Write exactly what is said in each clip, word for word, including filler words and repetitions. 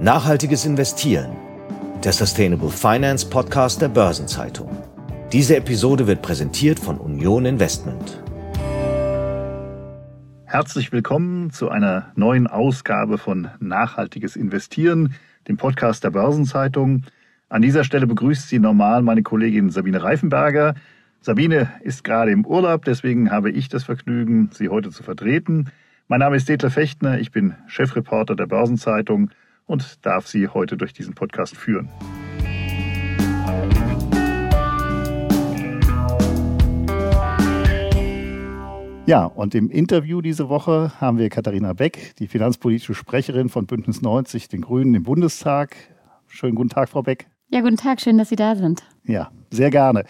Nachhaltiges Investieren, der Sustainable Finance Podcast der Börsenzeitung. Diese Episode wird präsentiert von Union Investment. Herzlich willkommen zu einer neuen Ausgabe von Nachhaltiges Investieren, dem Podcast der Börsenzeitung. An dieser Stelle begrüßt Sie normal meine Kollegin Sabine Reifenberger. Sabine ist gerade im Urlaub, deswegen habe ich das Vergnügen, sie heute zu vertreten. Mein Name ist Detlef Fechtner, ich bin Chefreporter der Börsenzeitung und darf Sie heute durch diesen Podcast führen. Ja, und im Interview diese Woche haben wir Katharina Beck, die finanzpolitische Sprecherin von Bündnis neunzig, den Grünen im Bundestag. Schönen guten Tag, Frau Beck. Ja, guten Tag, schön, dass Sie da sind. Ja, sehr gerne.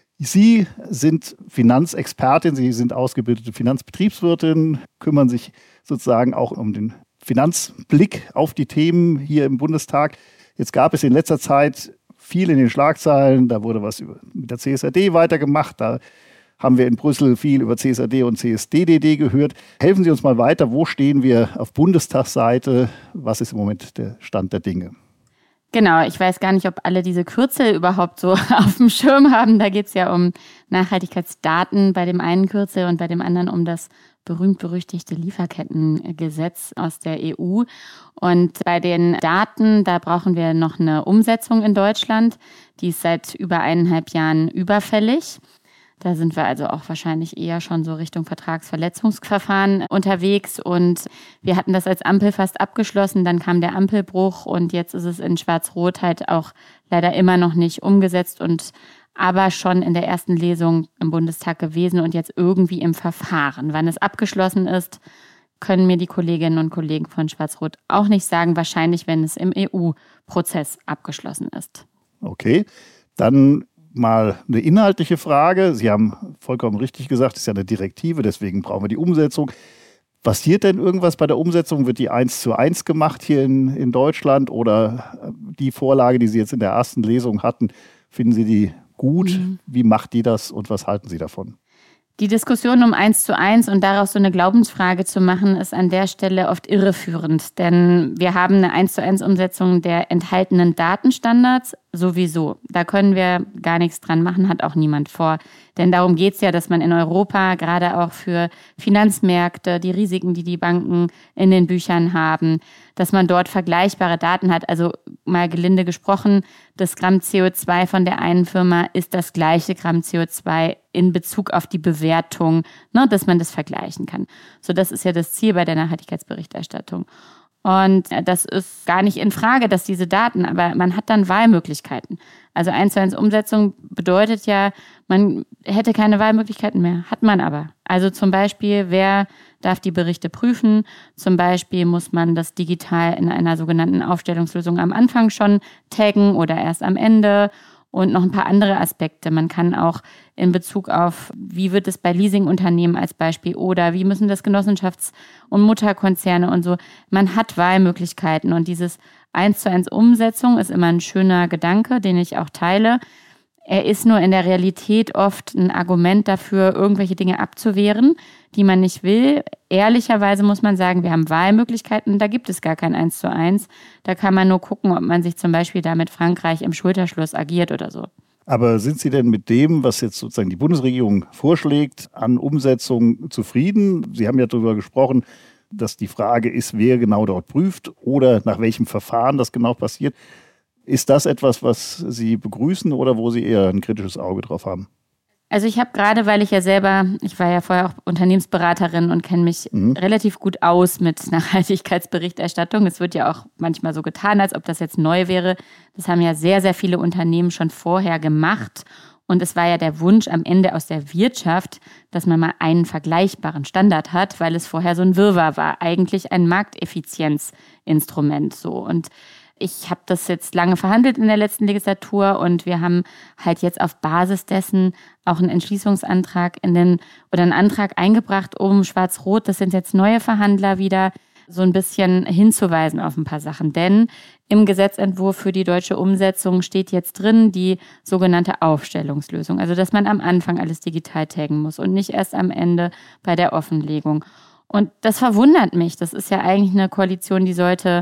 Sie sind Finanzexpertin, Sie sind ausgebildete Finanzbetriebswirtin, kümmern sich sozusagen auch um den Finanzblick auf die Themen hier im Bundestag. Jetzt gab es in letzter Zeit viel in den Schlagzeilen, da wurde was über, mit der C S R D weitergemacht, da haben wir in Brüssel viel über C S R D und C S D D D gehört. Helfen Sie uns mal weiter, wo stehen wir auf Bundestagsseite, was ist im Moment der Stand der Dinge? Genau, ich weiß gar nicht, ob alle diese Kürzel überhaupt so auf dem Schirm haben. Da geht es ja um Nachhaltigkeitsdaten bei dem einen Kürzel und bei dem anderen um das berühmt-berüchtigte Lieferkettengesetz aus der E U. Und bei den Daten, da brauchen wir noch eine Umsetzung in Deutschland. Die ist seit über eineinhalb Jahren überfällig. Da sind wir also auch wahrscheinlich eher schon so Richtung Vertragsverletzungsverfahren unterwegs. Und wir hatten das als Ampel fast abgeschlossen, dann kam der Ampelbruch und jetzt ist es in Schwarz-Rot halt auch leider immer noch nicht umgesetzt und aber schon in der ersten Lesung im Bundestag gewesen und jetzt irgendwie im Verfahren. Wann es abgeschlossen ist, können mir die Kolleginnen und Kollegen von Schwarz-Rot auch nicht sagen. Wahrscheinlich, wenn es im E U-Prozess abgeschlossen ist. Okay, dann mal eine inhaltliche Frage. Sie haben vollkommen richtig gesagt, es ist ja eine Direktive, deswegen brauchen wir die Umsetzung. Passiert denn irgendwas bei der Umsetzung? Wird die eins zu eins gemacht hier in, in Deutschland oder die Vorlage, die Sie jetzt in der ersten Lesung hatten, finden Sie die gut? Mhm. Wie macht die das und was halten Sie davon? Die Diskussion um eins zu eins und daraus so eine Glaubensfrage zu machen, ist an der Stelle oft irreführend. Denn wir haben eine eins zu eins Umsetzung der enthaltenen Datenstandards sowieso. Da können wir gar nichts dran machen, hat auch niemand vor. Denn darum geht es ja, dass man in Europa gerade auch für Finanzmärkte, die Risiken, die die Banken in den Büchern haben, dass man dort vergleichbare Daten hat. Also mal gelinde gesprochen, das Gramm C O zwei von der einen Firma ist das gleiche Gramm C O zwei in Bezug auf die Bewertung, ne, dass man das vergleichen kann. So, das ist ja das Ziel bei der Nachhaltigkeitsberichterstattung. Und das ist gar nicht in Frage, dass diese Daten, aber man hat dann Wahlmöglichkeiten. Also eins zu eins Umsetzung bedeutet ja, man hätte keine Wahlmöglichkeiten mehr, hat man aber. Also zum Beispiel, wer darf die Berichte prüfen? Zum Beispiel muss man das digital in einer sogenannten Aufstellungslösung am Anfang schon taggen oder erst am Ende. Und noch ein paar andere Aspekte. Man kann auch in Bezug auf, wie wird es bei Leasingunternehmen als Beispiel oder wie müssen das Genossenschafts- und Mutterkonzerne und so. Man hat Wahlmöglichkeiten und dieses eins zu eins Umsetzung ist immer ein schöner Gedanke, den ich auch teile. Er ist nur in der Realität oft ein Argument dafür, irgendwelche Dinge abzuwehren, die man nicht will. Ehrlicherweise muss man sagen, wir haben Wahlmöglichkeiten, da gibt es gar kein eins zu eins. Da kann man nur gucken, ob man sich zum Beispiel da mit Frankreich im Schulterschluss agiert oder so. Aber sind Sie denn mit dem, was jetzt sozusagen die Bundesregierung vorschlägt, an Umsetzung zufrieden? Sie haben ja darüber gesprochen, dass die Frage ist, wer genau dort prüft oder nach welchem Verfahren das genau passiert. Ist das etwas, was Sie begrüßen oder wo Sie eher ein kritisches Auge drauf haben? Also ich habe gerade, weil ich ja selber, ich war ja vorher auch Unternehmensberaterin und kenne mich mhm. relativ gut aus mit Nachhaltigkeitsberichterstattung. Es wird ja auch manchmal so getan, als ob das jetzt neu wäre. Das haben ja sehr, sehr viele Unternehmen schon vorher gemacht. Und es war ja der Wunsch am Ende aus der Wirtschaft, dass man mal einen vergleichbaren Standard hat, weil es vorher so ein Wirrwarr war. Eigentlich ein Markteffizienzinstrument so. Und ich habe das jetzt lange verhandelt in der letzten Legislatur und wir haben halt jetzt auf Basis dessen auch einen Entschließungsantrag in den oder einen Antrag eingebracht, um Schwarz-Rot, das sind jetzt neue Verhandler wieder, so ein bisschen hinzuweisen auf ein paar Sachen. Denn im Gesetzentwurf für die deutsche Umsetzung steht jetzt drin die sogenannte Aufstellungslösung. Also dass man am Anfang alles digital taggen muss und nicht erst am Ende bei der Offenlegung. Und das verwundert mich. Das ist ja eigentlich eine Koalition, die sollte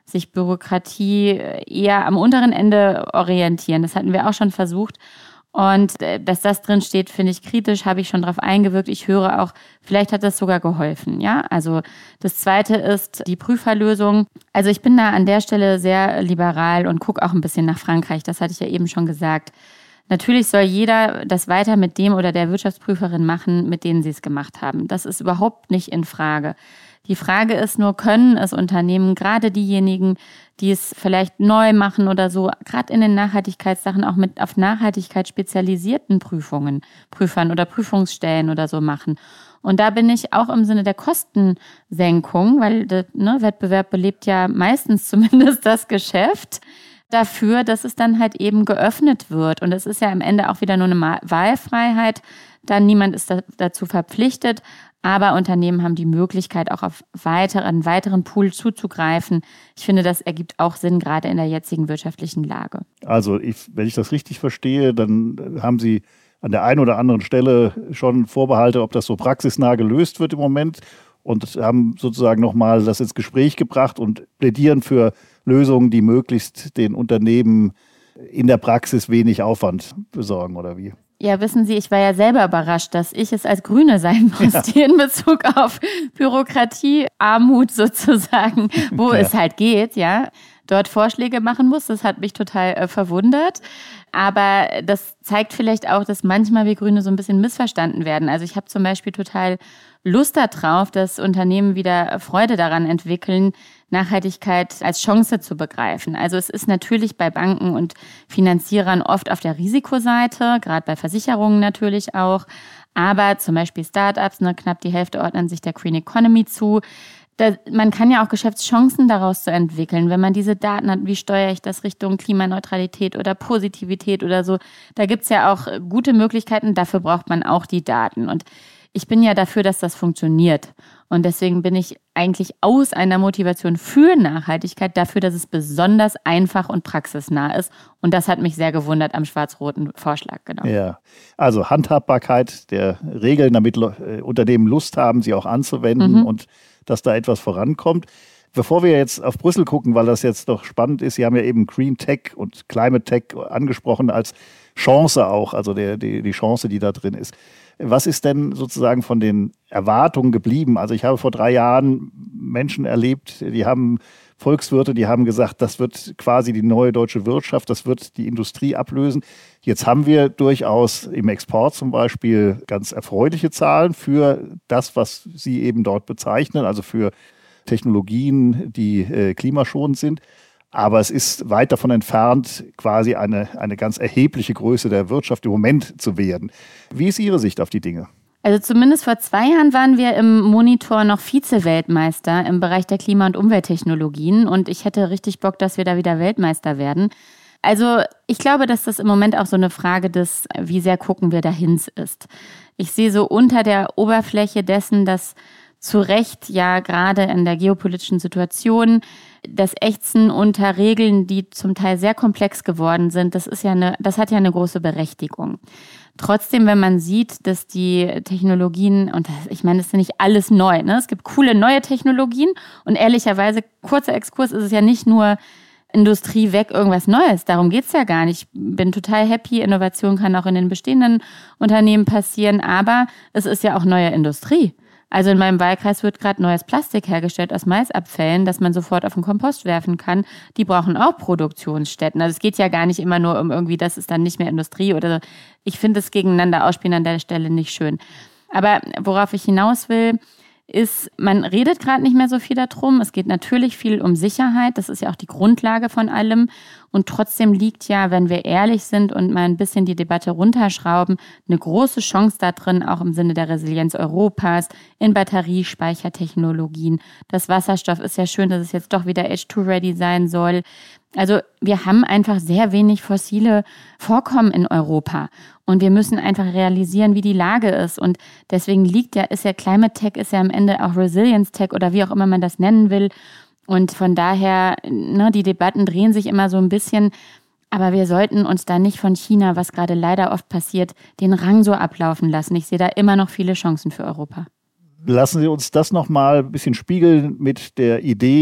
sich Bürokratie eher am unteren Ende orientieren. Das hatten wir auch schon versucht. Und dass das drin steht, finde ich kritisch, habe ich schon drauf eingewirkt. Ich höre auch, vielleicht hat das sogar geholfen. Ja, also das Zweite ist die Prüferlösung. Also ich bin da an der Stelle sehr liberal und gucke auch ein bisschen nach Frankreich. Das hatte ich ja eben schon gesagt. Natürlich soll jeder das weiter mit dem oder der Wirtschaftsprüferin machen, mit denen sie es gemacht haben. Das ist überhaupt nicht in Frage. Die Frage ist nur, können es Unternehmen, gerade diejenigen, die es vielleicht neu machen oder so, gerade in den Nachhaltigkeitssachen auch mit auf Nachhaltigkeit spezialisierten Prüfungen, Prüfern oder Prüfungsstellen oder so machen. Und da bin ich auch im Sinne der Kostensenkung, weil der ne, Wettbewerb belebt ja meistens zumindest das Geschäft, dafür, dass es dann halt eben geöffnet wird. Und es ist ja am Ende auch wieder nur eine Wahlfreiheit. Dann niemand ist da, dazu verpflichtet. Aber Unternehmen haben die Möglichkeit, auch auf weitere, einen weiteren Pool zuzugreifen. Ich finde, das ergibt auch Sinn, gerade in der jetzigen wirtschaftlichen Lage. Also ich, wenn ich das richtig verstehe, dann haben Sie an der einen oder anderen Stelle schon Vorbehalte, ob das so praxisnah gelöst wird im Moment. Und haben sozusagen nochmal das ins Gespräch gebracht und plädieren für Lösungen, die möglichst den Unternehmen in der Praxis wenig Aufwand besorgen, oder wie? Ja, wissen Sie, ich war ja selber überrascht, dass ich es als Grüne sein musste ja. in Bezug auf Bürokratie, Armut sozusagen, wo ja. es halt geht, ja, dort Vorschläge machen muss. Das hat mich total äh, verwundert. Aber das zeigt vielleicht auch, dass manchmal wir Grüne so ein bisschen missverstanden werden. Also ich habe zum Beispiel total Lust darauf, dass Unternehmen wieder Freude daran entwickeln, Nachhaltigkeit als Chance zu begreifen. Also es ist natürlich bei Banken und Finanzierern oft auf der Risikoseite, gerade bei Versicherungen natürlich auch. Aber zum Beispiel Startups, ne, knapp die Hälfte ordnen sich der Green Economy zu. Da, man kann ja auch Geschäftschancen daraus zu entwickeln, wenn man diese Daten hat, wie steuere ich das Richtung Klimaneutralität oder Positivität oder so. Da gibt's ja auch gute Möglichkeiten, dafür braucht man auch die Daten. Und ich bin ja dafür, dass das funktioniert. Und deswegen bin ich eigentlich aus einer Motivation für Nachhaltigkeit dafür, dass es besonders einfach und praxisnah ist. Und das hat mich sehr gewundert am schwarz-roten Vorschlag. Genau. Ja, also Handhabbarkeit der Regeln, damit Unternehmen Lust haben, sie auch anzuwenden mhm. und dass da etwas vorankommt. Bevor wir jetzt auf Brüssel gucken, weil das jetzt doch spannend ist, Sie haben ja eben Green Tech und Climate Tech angesprochen als Chance auch, also der, die, die Chance, die da drin ist. Was ist denn sozusagen von den Erwartungen geblieben? Also ich habe vor drei Jahren Menschen erlebt, die haben Volkswirte, die haben gesagt, das wird quasi die neue deutsche Wirtschaft, das wird die Industrie ablösen. Jetzt haben wir durchaus im Export zum Beispiel ganz erfreuliche Zahlen für das, was Sie eben dort bezeichnen, also für Technologien, die äh, klimaschonend sind. Aber es ist weit davon entfernt, quasi eine, eine ganz erhebliche Größe der Wirtschaft im Moment zu werden. Wie ist Ihre Sicht auf die Dinge? Also zumindest vor zwei Jahren waren wir im Monitor noch Vize-Weltmeister im Bereich der Klima- und Umwelttechnologien. Und ich hätte richtig Bock, dass wir da wieder Weltmeister werden. Also ich glaube, dass das im Moment auch so eine Frage des, wie sehr gucken wir dahin ist. Ich sehe so unter der Oberfläche dessen, dass zu Recht ja gerade in der geopolitischen Situation das Ächzen unter Regeln, die zum Teil sehr komplex geworden sind, das ist ja eine, das hat ja eine große Berechtigung. Trotzdem, wenn man sieht, dass die Technologien, und das, ich meine, das ist ja nicht alles neu, ne? Es gibt coole neue Technologien und ehrlicherweise, kurzer Exkurs, ist es ja nicht nur Industrie weg, irgendwas Neues. Darum geht's ja gar nicht. Ich bin total happy. Innovation kann auch in den bestehenden Unternehmen passieren, aber es ist ja auch neue Industrie. Also in meinem Wahlkreis wird gerade neues Plastik hergestellt aus Maisabfällen, das man sofort auf den Kompost werfen kann. Die brauchen auch Produktionsstätten. Also es geht ja gar nicht immer nur um irgendwie, das ist dann nicht mehr Industrie oder so. Ich finde es gegeneinander ausspielen an der Stelle nicht schön. Aber worauf ich hinaus will, ist, man redet gerade nicht mehr so viel darum. Es geht natürlich viel um Sicherheit. Das ist ja auch die Grundlage von allem. Und trotzdem liegt ja, wenn wir ehrlich sind und mal ein bisschen die Debatte runterschrauben, eine große Chance da drin, auch im Sinne der Resilienz Europas, in Batteriespeichertechnologien. Das Wasserstoff ist ja schön, dass es jetzt doch wieder H zwei ready sein soll. Also wir haben einfach sehr wenig fossile Vorkommen in Europa. Und wir müssen einfach realisieren, wie die Lage ist. Und deswegen liegt ja, ist ja Climate Tech, ist ja am Ende auch Resilience Tech oder wie auch immer man das nennen will. Und von daher, ne, die Debatten drehen sich immer so ein bisschen. Aber wir sollten uns da nicht von China, was gerade leider oft passiert, den Rang so ablaufen lassen. Ich sehe da immer noch viele Chancen für Europa. Lassen Sie uns das nochmal ein bisschen spiegeln mit der Idee,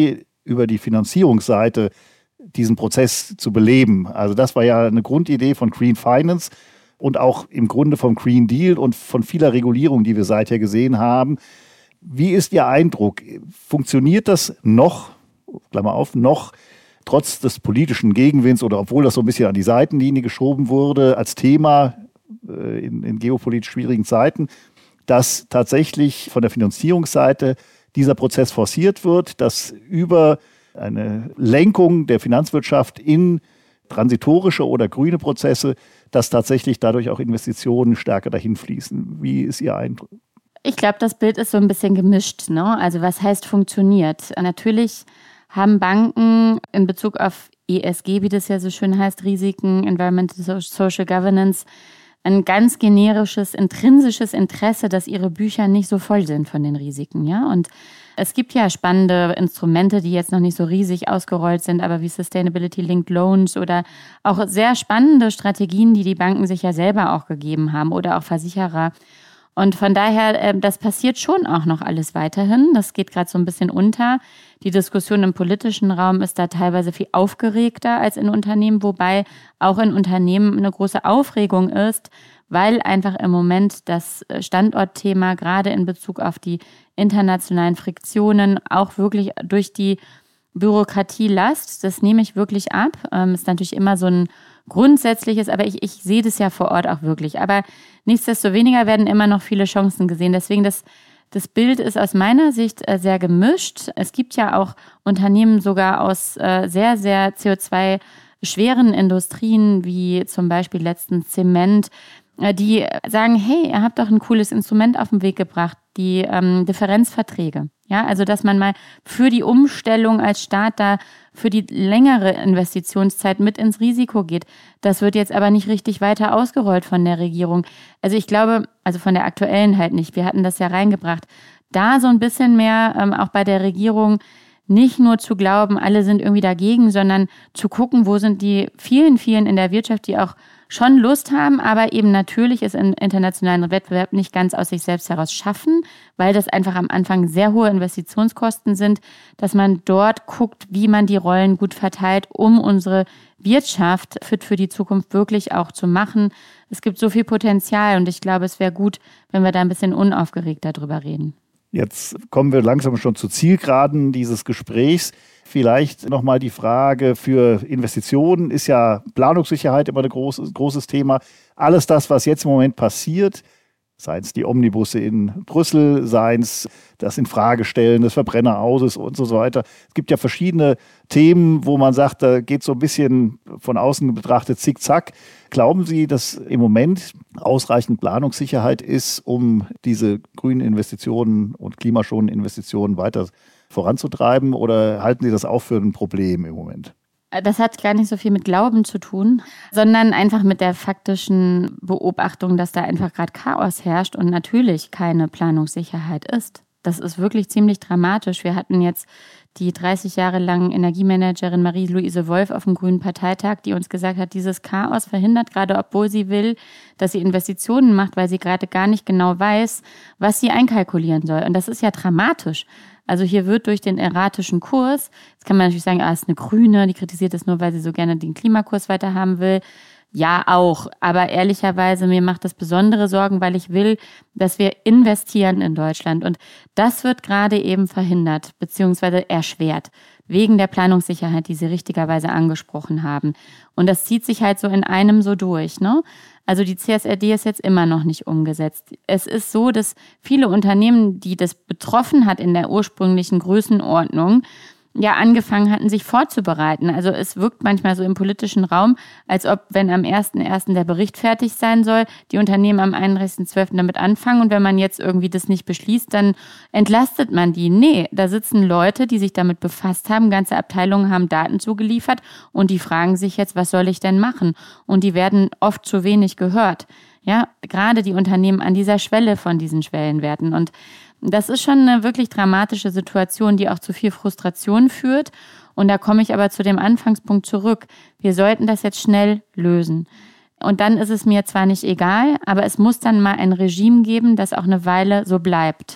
über die Finanzierungsseite diesen Prozess zu beleben. Also das war ja eine Grundidee von Green Finance und auch im Grunde vom Green Deal und von vieler Regulierung, die wir seither gesehen haben. Wie ist Ihr Eindruck? Funktioniert das noch, Klammer auf, noch trotz des politischen Gegenwinds oder obwohl das so ein bisschen an die Seitenlinie geschoben wurde als Thema äh, in, in geopolitisch schwierigen Zeiten, dass tatsächlich von der Finanzierungsseite dieser Prozess forciert wird, dass über eine Lenkung der Finanzwirtschaft in transitorische oder grüne Prozesse, dass tatsächlich dadurch auch Investitionen stärker dahin fließen. Wie ist Ihr Eindruck? Ich glaube, das Bild ist so ein bisschen gemischt, ne? Also was heißt funktioniert? Natürlich haben Banken in Bezug auf E S G, wie das ja so schön heißt, Risiken, Environmental Social Governance, ein ganz generisches, intrinsisches Interesse, dass ihre Bücher nicht so voll sind von den Risiken, ja. Und es gibt ja spannende Instrumente, die jetzt noch nicht so riesig ausgerollt sind, aber wie Sustainability-Linked Loans oder auch sehr spannende Strategien, die die Banken sich ja selber auch gegeben haben oder auch Versicherer. Und von daher, das passiert schon auch noch alles weiterhin. Das geht gerade so ein bisschen unter. Die Diskussion im politischen Raum ist da teilweise viel aufgeregter als in Unternehmen, wobei auch in Unternehmen eine große Aufregung ist, weil einfach im Moment das Standortthema gerade in Bezug auf die internationalen Friktionen auch wirklich durch die Bürokratielast, das nehme ich wirklich ab. Ähm, ist natürlich immer so ein grundsätzliches, aber ich, ich sehe das ja vor Ort auch wirklich. Aber nichtsdestoweniger werden immer noch viele Chancen gesehen. Deswegen das, das Bild ist aus meiner Sicht äh, sehr gemischt. Es gibt ja auch Unternehmen sogar aus äh, sehr, sehr C O zwei schweren Industrien, wie zum Beispiel letztens Zement, äh, die sagen, hey, ihr habt doch ein cooles Instrument auf den Weg gebracht, die ähm, Differenzverträge. Ja, also dass man mal für die Umstellung als Staat da für die längere Investitionszeit mit ins Risiko geht. Das wird jetzt aber nicht richtig weiter ausgerollt von der Regierung. Also ich glaube, also von der aktuellen halt nicht. Wir hatten das ja reingebracht. Da so ein bisschen mehr ähm, auch bei der Regierung nicht nur zu glauben, alle sind irgendwie dagegen, sondern zu gucken, wo sind die vielen, vielen in der Wirtschaft, die auch schon Lust haben, aber eben natürlich es im internationalen Wettbewerb nicht ganz aus sich selbst heraus schaffen, weil das einfach am Anfang sehr hohe Investitionskosten sind, dass man dort guckt, wie man die Rollen gut verteilt, um unsere Wirtschaft fit für die Zukunft wirklich auch zu machen. Es gibt so viel Potenzial und ich glaube, es wäre gut, wenn wir da ein bisschen unaufgeregt darüber reden. Jetzt kommen wir langsam schon zu Zielgeraden dieses Gesprächs. Vielleicht nochmal die Frage für Investitionen. Ist ja Planungssicherheit immer ein großes, großes Thema. Alles das, was jetzt im Moment passiert, seien es die Omnibusse in Brüssel, seien es das Infragestellen des Verbrennerauses und so weiter. Es gibt ja verschiedene Themen, wo man sagt, da geht so ein bisschen von außen betrachtet zickzack. Glauben Sie, dass im Moment ausreichend Planungssicherheit ist, um diese grünen Investitionen und klimaschonenden Investitionen weiter voranzutreiben, oder halten Sie das auch für ein Problem im Moment? Das hat gar nicht so viel mit Glauben zu tun, sondern einfach mit der faktischen Beobachtung, dass da einfach gerade Chaos herrscht und natürlich keine Planungssicherheit ist. Das ist wirklich ziemlich dramatisch. Wir hatten jetzt die dreißig Jahre lang Energiemanagerin Marie-Louise Wolf auf dem Grünen Parteitag, die uns gesagt hat, dieses Chaos verhindert gerade, obwohl sie will, dass sie Investitionen macht, weil sie gerade gar nicht genau weiß, was sie einkalkulieren soll. Und das ist ja dramatisch. Also hier wird durch den erratischen Kurs, jetzt kann man natürlich sagen, ah, ist eine Grüne, die kritisiert das nur, weil sie so gerne den Klimakurs weiter haben will. Ja, auch. Aber ehrlicherweise, mir macht das besondere Sorgen, weil ich will, dass wir investieren in Deutschland. Und das wird gerade eben verhindert bzw. erschwert wegen der Planungssicherheit, die Sie richtigerweise angesprochen haben. Und das zieht sich halt so in einem so durch, ne? Also die C S R D ist jetzt immer noch nicht umgesetzt. Es ist so, dass viele Unternehmen, die das betroffen hat in der ursprünglichen Größenordnung, ja angefangen hatten, sich vorzubereiten. Also es wirkt manchmal so im politischen Raum, als ob, wenn am ersten ersten der Bericht fertig sein soll, die Unternehmen am einunddreißigsten zwölften damit anfangen und wenn man jetzt irgendwie das nicht beschließt, dann entlastet man die. Nee, da sitzen Leute, die sich damit befasst haben, ganze Abteilungen haben Daten zugeliefert und die fragen sich jetzt, was soll ich denn machen? Und die werden oft zu wenig gehört. Ja, gerade die Unternehmen an dieser Schwelle von diesen Schwellenwerten. Und das ist schon eine wirklich dramatische Situation, die auch zu viel Frustration führt. Und da komme ich aber zu dem Anfangspunkt zurück. Wir sollten das jetzt schnell lösen. Und dann ist es mir zwar nicht egal, aber es muss dann mal ein Regime geben, das auch eine Weile so bleibt.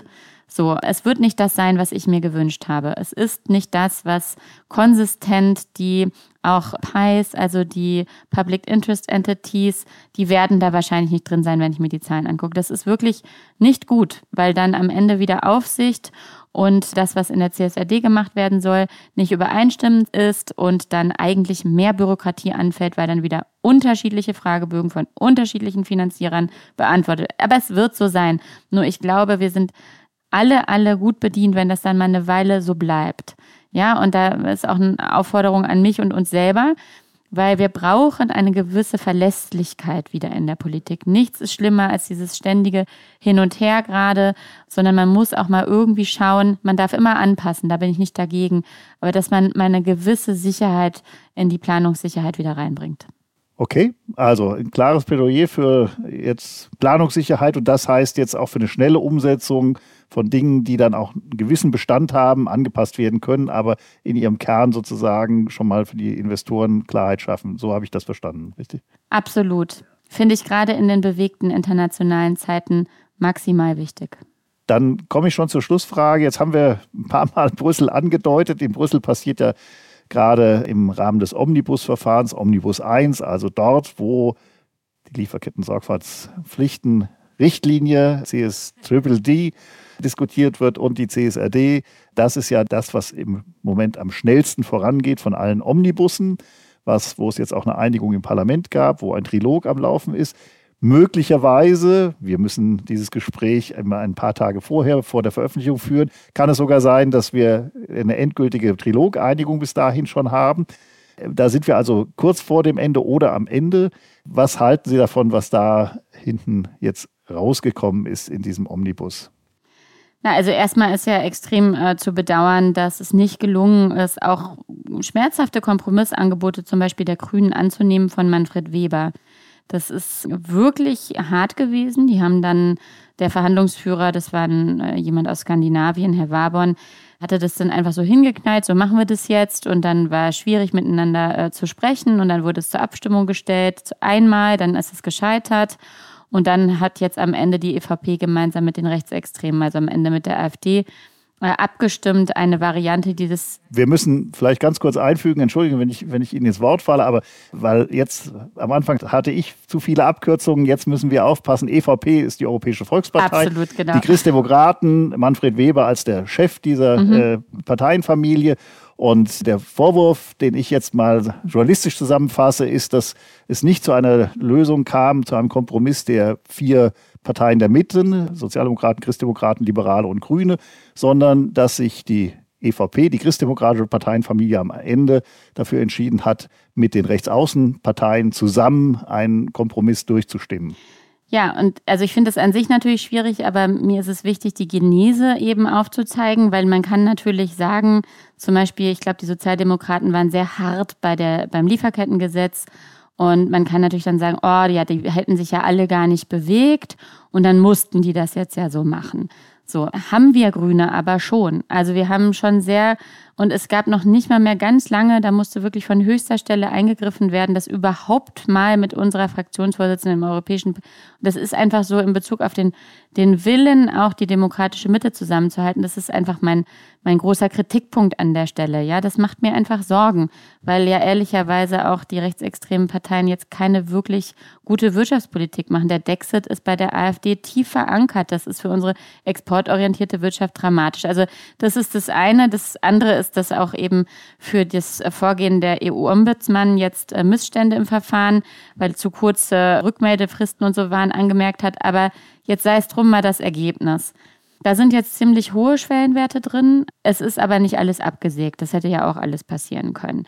So, es wird nicht das sein, was ich mir gewünscht habe. Es ist nicht das, was konsistent die auch P I S, also die Public Interest Entities, die werden da wahrscheinlich nicht drin sein, wenn ich mir die Zahlen angucke. Das ist wirklich nicht gut, weil dann am Ende wieder Aufsicht und das, was in der C S R D gemacht werden soll, nicht übereinstimmend ist und dann eigentlich mehr Bürokratie anfällt, weil dann wieder unterschiedliche Fragebögen von unterschiedlichen Finanzierern beantwortet. Aber es wird so sein. Nur ich glaube, wir sind alle, alle gut bedient, wenn das dann mal eine Weile so bleibt. Ja, und da ist auch eine Aufforderung an mich und uns selber, weil wir brauchen eine gewisse Verlässlichkeit wieder in der Politik. Nichts ist schlimmer als dieses ständige Hin und Her gerade, sondern man muss auch mal irgendwie schauen, man darf immer anpassen, da bin ich nicht dagegen, aber dass man mal eine gewisse Sicherheit in die Planungssicherheit wieder reinbringt. Okay, also ein klares Plädoyer für jetzt Planungssicherheit und das heißt jetzt auch für eine schnelle Umsetzung von Dingen, die dann auch einen gewissen Bestand haben, angepasst werden können, aber in ihrem Kern sozusagen schon mal für die Investoren Klarheit schaffen. So habe ich das verstanden, richtig? Absolut. Finde ich gerade in den bewegten internationalen Zeiten maximal wichtig. Dann komme ich schon zur Schlussfrage. Jetzt haben wir ein paar Mal Brüssel angedeutet. In Brüssel passiert ja gerade im Rahmen des Omnibus-Verfahrens, Omnibus eins, also dort, wo die Lieferketten-Sorgfaltspflichten Richtlinie, C S D D, diskutiert wird und die C S R D. Das ist ja das, was im Moment am schnellsten vorangeht von allen Omnibussen, was, wo es jetzt auch eine Einigung im Parlament gab, wo ein Trilog am Laufen ist. Möglicherweise, wir müssen dieses Gespräch immer ein paar Tage vorher, vor der Veröffentlichung führen, kann es sogar sein, dass wir eine endgültige Trilogeinigung bis dahin schon haben. Da sind wir also kurz vor dem Ende oder am Ende. Was halten Sie davon, was da hinten jetzt rausgekommen ist in diesem Omnibus? Na, also erstmal ist ja extrem äh, zu bedauern, dass es nicht gelungen ist, auch schmerzhafte Kompromissangebote zum Beispiel der Grünen anzunehmen von Manfred Weber. Das ist wirklich hart gewesen. Die haben dann, der Verhandlungsführer, das war ein, äh, jemand aus Skandinavien, Herr Warborn, hatte das dann einfach so hingeknallt, so machen wir das jetzt. Und dann war es schwierig, miteinander äh, zu sprechen. Und dann wurde es zur Abstimmung gestellt, einmal, dann ist es gescheitert. Und dann hat jetzt am Ende die E V P gemeinsam mit den Rechtsextremen, also am Ende mit der AfD, äh, abgestimmt, eine Variante, die das... Wir müssen vielleicht ganz kurz einfügen, entschuldigen, wenn ich, wenn ich Ihnen ins Wort falle, aber weil jetzt am Anfang hatte ich zu viele Abkürzungen, jetzt müssen wir aufpassen. E V P ist die Europäische Volkspartei. Absolut, genau. Die Christdemokraten, Manfred Weber als der Chef dieser mhm. äh, Parteienfamilie. Und der Vorwurf, den ich jetzt mal journalistisch zusammenfasse, ist, dass es nicht zu einer Lösung kam, zu einem Kompromiss der vier Parteien der Mitte, Sozialdemokraten, Christdemokraten, Liberale und Grüne, sondern dass sich die E V P, die christdemokratische Parteienfamilie, am Ende dafür entschieden hat, mit den Rechtsaußenparteien zusammen einen Kompromiss durchzustimmen. Ja, und also ich finde es an sich natürlich schwierig, aber mir ist es wichtig, die Genese eben aufzuzeigen, weil man kann natürlich sagen, zum Beispiel, ich glaube, die Sozialdemokraten waren sehr hart bei der, beim Lieferkettengesetz und man kann natürlich dann sagen, oh, ja, die hätten sich ja alle gar nicht bewegt und dann mussten die das jetzt ja so machen. So, haben wir Grüne aber schon. Also wir haben schon sehr, und es gab noch nicht mal mehr ganz lange, da musste wirklich von höchster Stelle eingegriffen werden, dass überhaupt mal mit unserer Fraktionsvorsitzenden im Europäischen, das ist einfach so in Bezug auf den, den Willen, auch die demokratische Mitte zusammenzuhalten, das ist einfach mein, mein großer Kritikpunkt an der Stelle. Ja, das macht mir einfach Sorgen, weil ja ehrlicherweise auch die rechtsextremen Parteien jetzt keine wirklich gute Wirtschaftspolitik machen. Der Dexit ist bei der AfD tief verankert. Das ist für unsere exportorientierte Wirtschaft dramatisch. Also das ist das eine. Das andere ist, dass auch eben für das Vorgehen der E U-Ombudsmann jetzt Missstände im Verfahren, weil zu kurze Rückmeldefristen und so waren, angemerkt hat. Aber jetzt sei es drum mal das Ergebnis. Da sind jetzt ziemlich hohe Schwellenwerte drin. Es ist aber nicht alles abgesägt. Das hätte ja auch alles passieren können.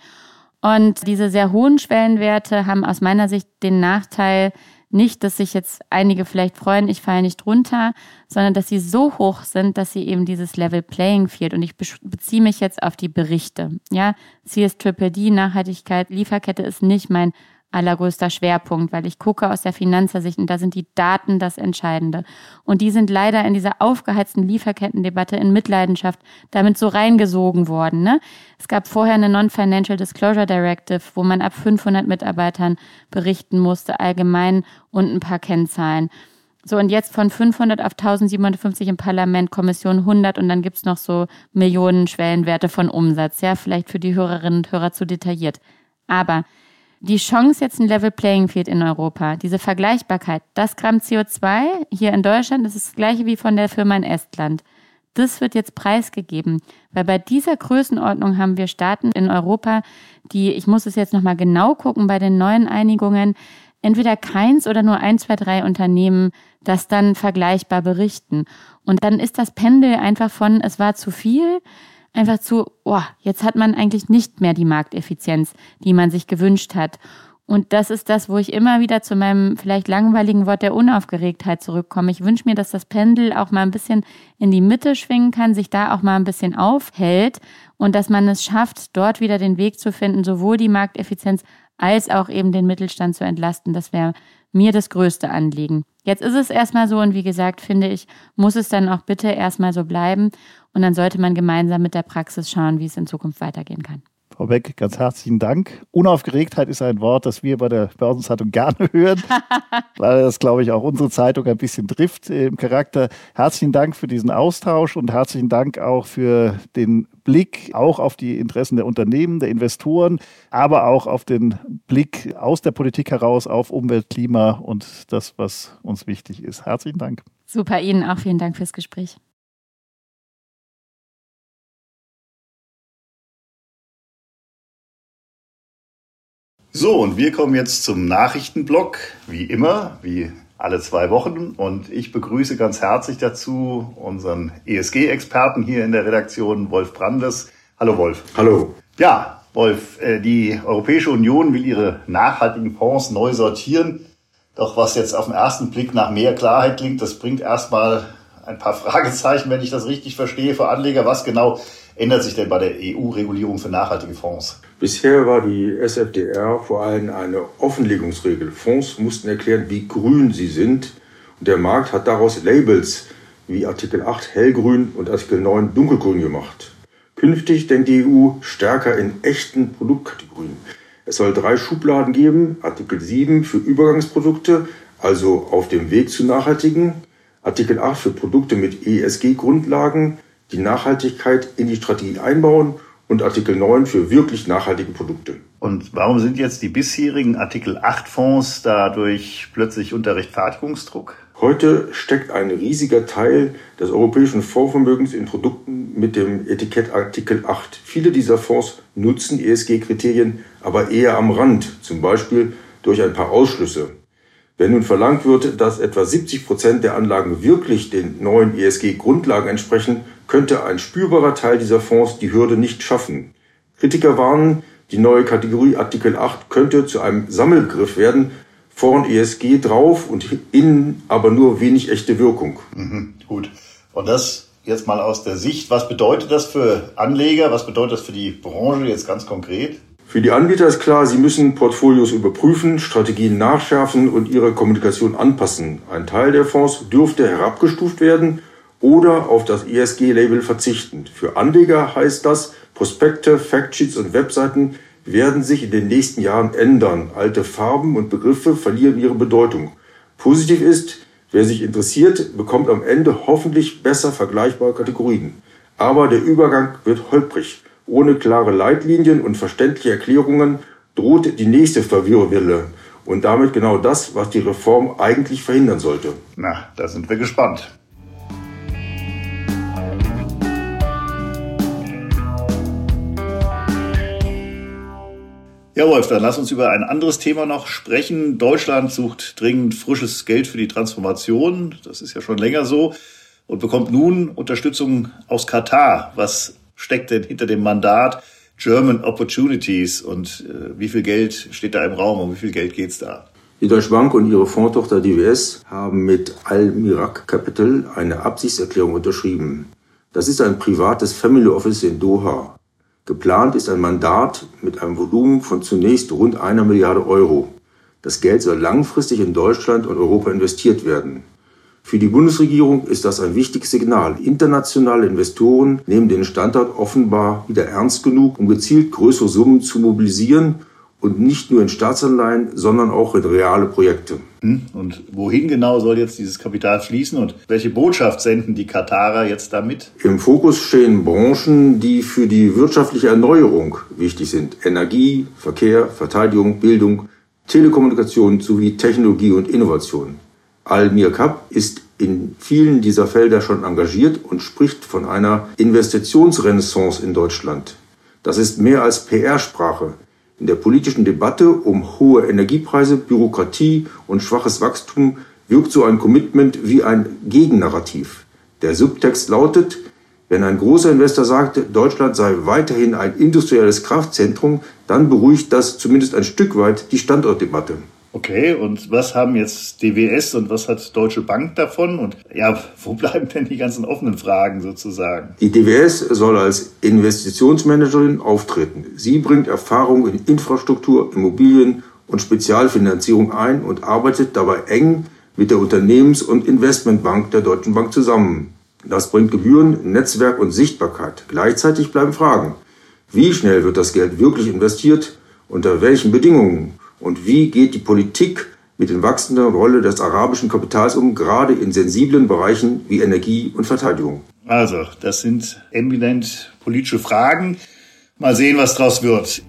Und diese sehr hohen Schwellenwerte haben aus meiner Sicht den Nachteil, nicht, dass sich jetzt einige vielleicht freuen, ich falle nicht drunter, sondern dass sie so hoch sind, dass sie eben dieses Level Playing Field, und ich beziehe mich jetzt auf die Berichte. Ja, C S D D, Nachhaltigkeit, Lieferkette ist nicht mein allergrößter Schwerpunkt, weil ich gucke aus der Finanzsicht und da sind die Daten das Entscheidende. Und die sind leider in dieser aufgeheizten Lieferkettendebatte in Mitleidenschaft damit so reingesogen worden. Ne? Es gab vorher eine Non-Financial Disclosure Directive, wo man ab fünfhundert Mitarbeitern berichten musste, allgemein, und ein paar Kennzahlen. So, und jetzt von fünfhundert auf eintausendsiebenhundertfünfzig im Parlament, Kommission hundert und dann gibt es noch so Millionen Schwellenwerte von Umsatz. Ja, vielleicht für die Hörerinnen und Hörer zu detailliert. Aber die Chance, jetzt ein Level Playing Field in Europa, diese Vergleichbarkeit, das Gramm C O zwei hier in Deutschland, das ist das gleiche wie von der Firma in Estland. Das wird jetzt preisgegeben, weil bei dieser Größenordnung haben wir Staaten in Europa, die, ich muss es jetzt nochmal genau gucken, bei den neuen Einigungen, entweder keins oder nur ein, zwei, drei Unternehmen, das dann vergleichbar berichten. Und dann ist das Pendel einfach von, es war zu viel, einfach zu, oh, jetzt hat man eigentlich nicht mehr die Markteffizienz, die man sich gewünscht hat. Und das ist das, wo ich immer wieder zu meinem vielleicht langweiligen Wort der Unaufgeregtheit zurückkomme. Ich wünsche mir, dass das Pendel auch mal ein bisschen in die Mitte schwingen kann, sich da auch mal ein bisschen aufhält und dass man es schafft, dort wieder den Weg zu finden, sowohl die Markteffizienz als auch eben den Mittelstand zu entlasten. Das wäre mir das größte Anliegen. Jetzt ist es erstmal so und wie gesagt, finde ich, muss es dann auch bitte erstmal so bleiben und dann sollte man gemeinsam mit der Praxis schauen, wie es in Zukunft weitergehen kann. Frau Beck, ganz herzlichen Dank. Unaufgeregtheit ist ein Wort, das wir bei der Börsenzeitung gerne hören, weil das, glaube ich, auch unsere Zeitung ein bisschen trifft im Charakter. Herzlichen Dank für diesen Austausch und herzlichen Dank auch für den Blick auch auf die Interessen der Unternehmen, der Investoren, aber auch auf den Blick aus der Politik heraus auf Umwelt, Klima und das, was uns wichtig ist. Herzlichen Dank. Super, Ihnen auch vielen Dank fürs Gespräch. So, und wir kommen jetzt zum Nachrichtenblock, wie immer, wie alle zwei Wochen. Und ich begrüße ganz herzlich dazu unseren E S G-Experten hier in der Redaktion, Wolf Brandes. Hallo Wolf. Hallo. Ja, Wolf, die Europäische Union will ihre nachhaltigen Fonds neu sortieren. Doch was jetzt auf den ersten Blick nach mehr Klarheit klingt, das bringt erstmal ein paar Fragezeichen, wenn ich das richtig verstehe, für Anleger. Was genau ändert sich denn bei der E U-Regulierung für nachhaltige Fonds? Bisher war die S F D R vor allem eine Offenlegungsregel. Fonds mussten erklären, wie grün sie sind. Und der Markt hat daraus Labels wie Artikel acht hellgrün und Artikel neun dunkelgrün gemacht. Künftig denkt die E U stärker in echten Produktkategorien. Es soll drei Schubladen geben. Artikel sieben für Übergangsprodukte, also auf dem Weg zu nachhaltigen. Artikel acht für Produkte mit E S G-Grundlagen, die Nachhaltigkeit in die Strategie einbauen, und Artikel neun für wirklich nachhaltige Produkte. Und warum sind jetzt die bisherigen Artikel acht Fonds dadurch plötzlich unter Rechtfertigungsdruck? Heute steckt ein riesiger Teil des europäischen Fondsvermögens in Produkten mit dem Etikett Artikel acht. Viele dieser Fonds nutzen E S G-Kriterien, aber eher am Rand, zum Beispiel durch ein paar Ausschlüsse. Wenn nun verlangt wird, dass etwa siebzig Prozent der Anlagen wirklich den neuen E S G-Grundlagen entsprechen, könnte ein spürbarer Teil dieser Fonds die Hürde nicht schaffen. Kritiker warnen, die neue Kategorie Artikel acht könnte zu einem Sammelbegriff werden, vorn E S G drauf und innen aber nur wenig echte Wirkung. Mhm, gut. Und das jetzt mal aus der Sicht, was bedeutet das für Anleger, was bedeutet das für die Branche jetzt ganz konkret? Für die Anbieter ist klar, sie müssen Portfolios überprüfen, Strategien nachschärfen und ihre Kommunikation anpassen. Ein Teil der Fonds dürfte herabgestuft werden oder auf das E S G-Label verzichten. Für Anleger heißt das, Prospekte, Factsheets und Webseiten werden sich in den nächsten Jahren ändern. Alte Farben und Begriffe verlieren ihre Bedeutung. Positiv ist, wer sich interessiert, bekommt am Ende hoffentlich besser vergleichbare Kategorien. Aber der Übergang wird holprig. Ohne klare Leitlinien und verständliche Erklärungen droht die nächste Verwirrwelle. Und damit genau das, was die Reform eigentlich verhindern sollte. Na, da sind wir gespannt. Ja, Wolf, dann lass uns über ein anderes Thema noch sprechen. Deutschland sucht dringend frisches Geld für die Transformation. Das ist ja schon länger so. Und bekommt nun Unterstützung aus Katar. Was steckt denn hinter dem Mandat German Opportunities und äh, wie viel Geld steht da im Raum, um wie viel Geld geht's da? Die Deutsche Bank und ihre Fondstochter D W S haben mit Al-Mirak Capital eine Absichtserklärung unterschrieben. Das ist ein privates Family Office in Doha. Geplant ist ein Mandat mit einem Volumen von zunächst rund einer Milliarde Euro. Das Geld soll langfristig in Deutschland und Europa investiert werden. Für die Bundesregierung ist das ein wichtiges Signal. Internationale Investoren nehmen den Standort offenbar wieder ernst genug, um gezielt größere Summen zu mobilisieren und nicht nur in Staatsanleihen, sondern auch in reale Projekte. Und wohin genau soll jetzt dieses Kapital fließen und welche Botschaft senden die Katarer jetzt damit? Im Fokus stehen Branchen, die für die wirtschaftliche Erneuerung wichtig sind. Energie, Verkehr, Verteidigung, Bildung, Telekommunikation sowie Technologie und Innovation. Al-Mirkab ist in vielen dieser Felder schon engagiert und spricht von einer Investitionsrenaissance in Deutschland. Das ist mehr als P R-Sprache. In der politischen Debatte um hohe Energiepreise, Bürokratie und schwaches Wachstum wirkt so ein Commitment wie ein Gegennarrativ. Der Subtext lautet, wenn ein großer Investor sagt, Deutschland sei weiterhin ein industrielles Kraftzentrum, dann beruhigt das zumindest ein Stück weit die Standortdebatte. Okay, und was haben jetzt D W S und was hat Deutsche Bank davon? Und ja, wo bleiben denn die ganzen offenen Fragen sozusagen? Die D W S soll als Investitionsmanagerin auftreten. Sie bringt Erfahrung in Infrastruktur, Immobilien und Spezialfinanzierung ein und arbeitet dabei eng mit der Unternehmens- und Investmentbank der Deutschen Bank zusammen. Das bringt Gebühren, Netzwerk und Sichtbarkeit. Gleichzeitig bleiben Fragen. Wie schnell wird das Geld wirklich investiert? Unter welchen Bedingungen? Und wie geht die Politik mit der wachsenden Rolle des arabischen Kapitals um, gerade in sensiblen Bereichen wie Energie und Verteidigung? Also, das sind eminent politische Fragen. Mal sehen, was draus wird.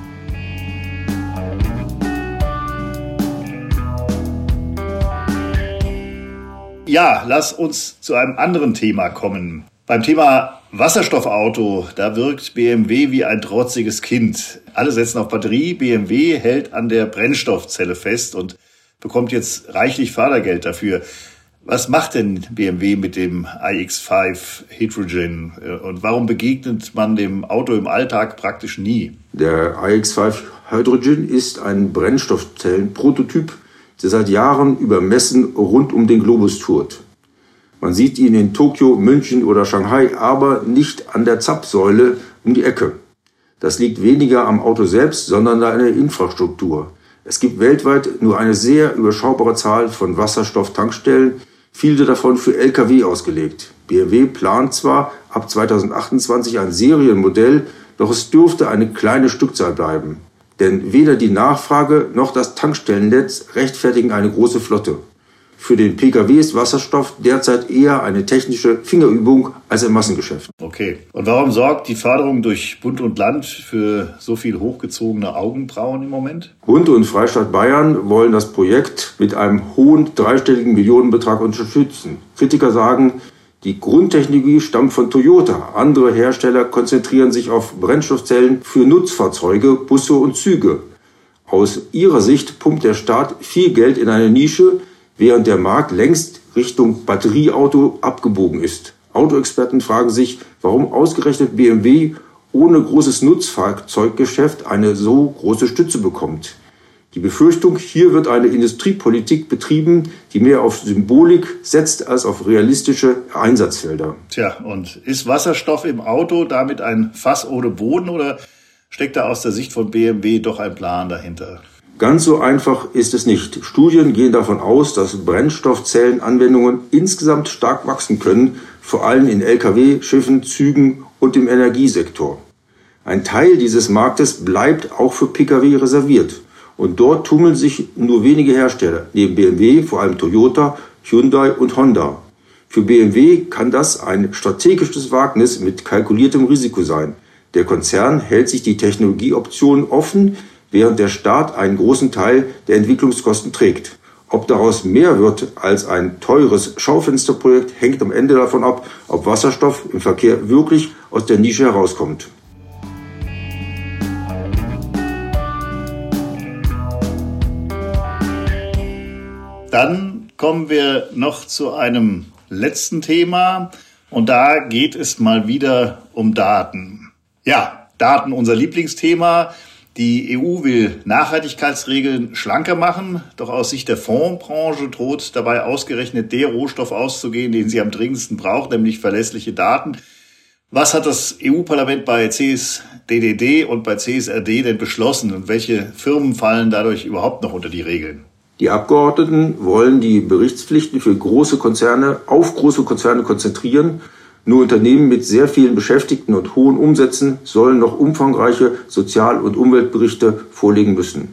Ja, lass uns zu einem anderen Thema kommen. Beim Thema Wasserstoffauto, da wirkt B M W wie ein trotziges Kind. Alle setzen auf Batterie, B M W hält an der Brennstoffzelle fest und bekommt jetzt reichlich Fördergeld dafür. Was macht denn B M W mit dem i X fünf Hydrogen und warum begegnet man dem Auto im Alltag praktisch nie? Der i X fünf Hydrogen ist ein Brennstoffzellenprototyp, der seit Jahren über Messen rund um den Globus tourt. Man sieht ihn in Tokio, München oder Shanghai, aber nicht an der Zapfsäule um die Ecke. Das liegt weniger am Auto selbst, sondern an der Infrastruktur. Es gibt weltweit nur eine sehr überschaubare Zahl von Wasserstofftankstellen, viele davon für L K W ausgelegt. B M W plant zwar ab zweitausendachtundzwanzig ein Serienmodell, doch es dürfte eine kleine Stückzahl bleiben. Denn weder die Nachfrage noch das Tankstellennetz rechtfertigen eine große Flotte. Für den Pkw ist Wasserstoff derzeit eher eine technische Fingerübung als ein Massengeschäft. Okay. Und warum sorgt die Förderung durch Bund und Land für so viel hochgezogene Augenbrauen im Moment? Bund und Freistaat Bayern wollen das Projekt mit einem hohen dreistelligen Millionenbetrag unterstützen. Kritiker sagen, die Grundtechnologie stammt von Toyota. Andere Hersteller konzentrieren sich auf Brennstoffzellen für Nutzfahrzeuge, Busse und Züge. Aus ihrer Sicht pumpt der Staat viel Geld in eine Nische, während der Markt längst Richtung Batterieauto abgebogen ist. Autoexperten fragen sich, warum ausgerechnet B M W ohne großes Nutzfahrzeuggeschäft eine so große Stütze bekommt. Die Befürchtung, hier wird eine Industriepolitik betrieben, die mehr auf Symbolik setzt als auf realistische Einsatzfelder. Tja, und ist Wasserstoff im Auto damit ein Fass ohne Boden oder steckt da aus der Sicht von B M W doch ein Plan dahinter? Ganz so einfach ist es nicht. Studien gehen davon aus, dass Brennstoffzellenanwendungen insgesamt stark wachsen können, vor allem in L K W, Schiffen, Zügen und im Energiesektor. Ein Teil dieses Marktes bleibt auch für Pkw reserviert. Und dort tummeln sich nur wenige Hersteller, neben B M W vor allem Toyota, Hyundai und Honda. Für B M W kann das ein strategisches Wagnis mit kalkuliertem Risiko sein. Der Konzern hält sich die Technologieoptionen offen, während der Staat einen großen Teil der Entwicklungskosten trägt. Ob daraus mehr wird als ein teures Schaufensterprojekt, hängt am Ende davon ab, ob Wasserstoff im Verkehr wirklich aus der Nische herauskommt. Dann kommen wir noch zu einem letzten Thema und da geht es mal wieder um Daten. Ja, Daten, unser Lieblingsthema. Die E U will Nachhaltigkeitsregeln schlanker machen, doch aus Sicht der Fondsbranche droht dabei ausgerechnet der Rohstoff auszugehen, den sie am dringendsten braucht, nämlich verlässliche Daten. Was hat das E U-Parlament bei C S D D D und bei C S R D denn beschlossen und welche Firmen fallen dadurch überhaupt noch unter die Regeln? Die Abgeordneten wollen die Berichtspflichten für große Konzerne auf große Konzerne konzentrieren. Nur Unternehmen mit sehr vielen Beschäftigten und hohen Umsätzen sollen noch umfangreiche Sozial- und Umweltberichte vorlegen müssen.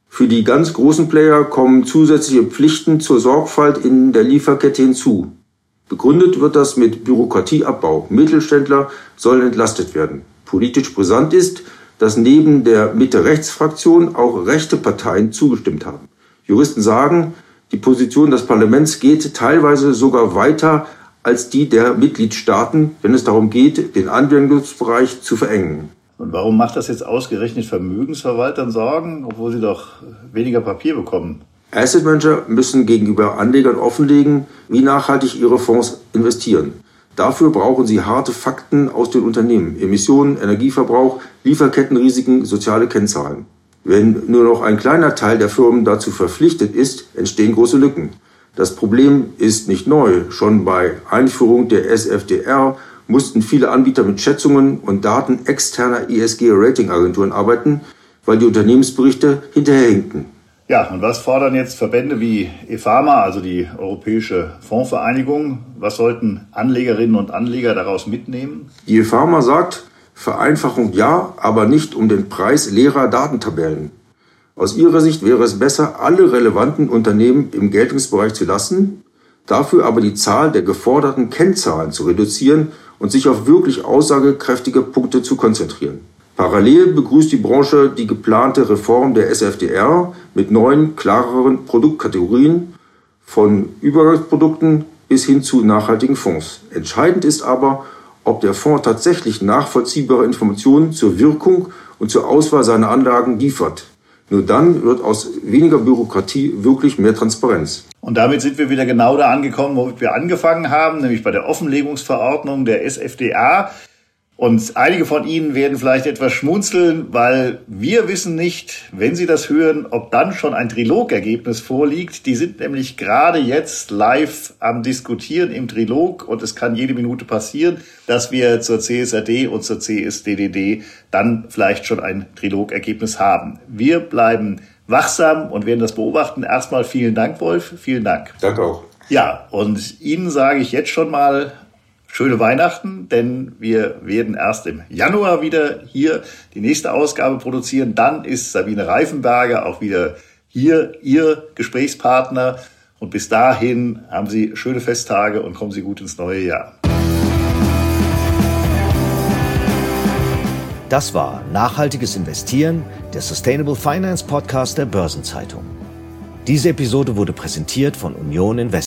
Für die ganz großen Player kommen zusätzliche Pflichten zur Sorgfalt in der Lieferkette hinzu. Begründet wird das mit Bürokratieabbau. Mittelständler sollen entlastet werden. Politisch brisant ist, dass neben der Mitte-Rechts-Fraktion auch rechte Parteien zugestimmt haben. Juristen sagen, die Position des Parlaments geht teilweise sogar weiter als die der Mitgliedstaaten, wenn es darum geht, den Anwendungsbereich zu verengen. Und warum macht das jetzt ausgerechnet Vermögensverwaltern Sorgen, obwohl sie doch weniger Papier bekommen? Asset Manager müssen gegenüber Anlegern offenlegen, wie nachhaltig ihre Fonds investieren. Dafür brauchen sie harte Fakten aus den Unternehmen: Emissionen, Energieverbrauch, Lieferkettenrisiken, soziale Kennzahlen. Wenn nur noch ein kleiner Teil der Firmen dazu verpflichtet ist, entstehen große Lücken. Das Problem ist nicht neu. Schon bei Einführung der S F D R mussten viele Anbieter mit Schätzungen und Daten externer E S G-Ratingagenturen arbeiten, weil die Unternehmensberichte hinterherhinkten. Ja, und was fordern jetzt Verbände wie EFAMA, also die Europäische Fondsvereinigung? Was sollten Anlegerinnen und Anleger daraus mitnehmen? Die EFAMA sagt, Vereinfachung ja, aber nicht um den Preis leerer Datentabellen. Aus ihrer Sicht wäre es besser, alle relevanten Unternehmen im Geltungsbereich zu lassen, dafür aber die Zahl der geforderten Kennzahlen zu reduzieren und sich auf wirklich aussagekräftige Punkte zu konzentrieren. Parallel begrüßt die Branche die geplante Reform der S F D R mit neuen, klareren Produktkategorien, von Übergangsprodukten bis hin zu nachhaltigen Fonds. Entscheidend ist aber, ob der Fonds tatsächlich nachvollziehbare Informationen zur Wirkung und zur Auswahl seiner Anlagen liefert. Nur dann wird aus weniger Bürokratie wirklich mehr Transparenz. Und damit sind wir wieder genau da angekommen, wo wir angefangen haben, nämlich bei der Offenlegungsverordnung der S F D A. Und einige von Ihnen werden vielleicht etwas schmunzeln, weil wir wissen nicht, wenn Sie das hören, ob dann schon ein Trilogergebnis vorliegt. Die sind nämlich gerade jetzt live am Diskutieren im Trilog und es kann jede Minute passieren, dass wir zur C S R D und zur C S D D D dann vielleicht schon ein Trilogergebnis haben. Wir bleiben wachsam und werden das beobachten. Erstmal vielen Dank, Wolf. Vielen Dank. Danke auch. Ja, und Ihnen sage ich jetzt schon mal schöne Weihnachten, denn wir werden erst im Januar wieder hier die nächste Ausgabe produzieren. Dann ist Sabine Reifenberger auch wieder hier, Ihr Gesprächspartner. Und bis dahin haben Sie schöne Festtage und kommen Sie gut ins neue Jahr. Das war Nachhaltiges Investieren, der Sustainable Finance Podcast der Börsenzeitung. Diese Episode wurde präsentiert von Union Investment.